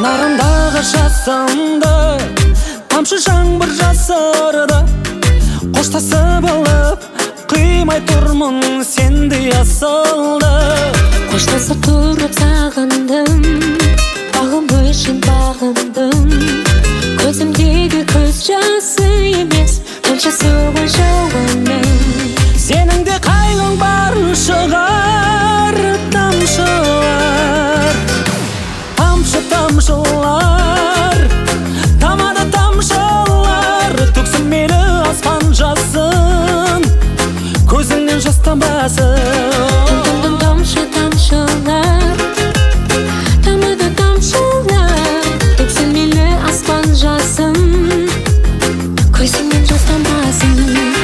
Жанарымдағы жасымды тамшы жаңбыр жасырды. Қоштасып алып қимай тұрмын сендей асылды. Қоштасып тұрып сағындым, бағым үшін бағындым. Көзімдегі көз жасы емес, тамшысы ғой жауынның. Сенің де қайғың бар шығар, тамшылар, тамшы тамшылар, тамады тамшылар, төксін мейлі аспан жасын, көзіңнен жас тамбасын. Тамшы тамшылар, тамады тамшылар, төксін мейлі аспан жасын, көзіңнен жас тамбасын.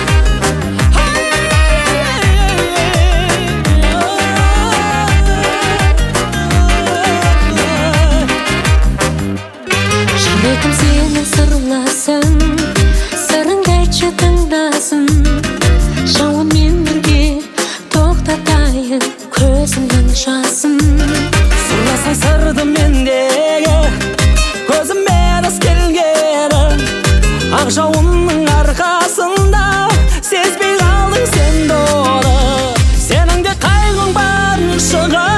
Жүрегім сенің сырласың, сырыңды айтшы тыңдасын. Жауынмен бірге тоқтатайын көзімнің жасын. Сырласаң сырды мендегі, көзіме рас келгені, ақ жауынның арқасында сезбей қалдың сен доры. Сенің де қайғың бар шығар.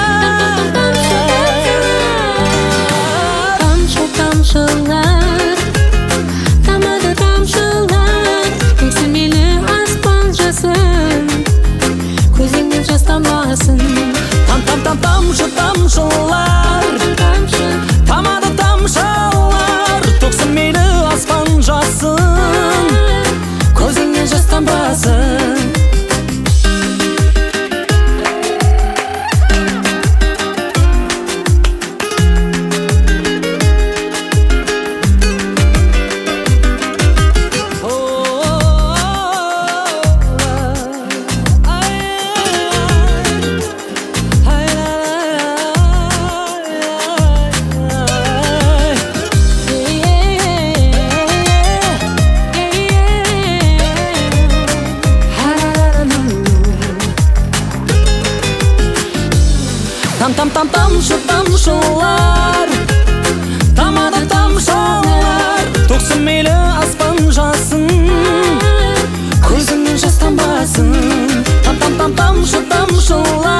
Тамшылар, тамады тамшылар, төксін мейлі аспан жасын, көзіңнен жас тамбасын. Тамшы тамшылар, тамады тамшылар, төксін мейлі аспан жасын, көзіңнен жас тамбасын. Тамшы тамшылар, тамады тамшылар, төксін мейлі аспан жасын, көзіңнен жас тамбасын. Тамшы тамшылар.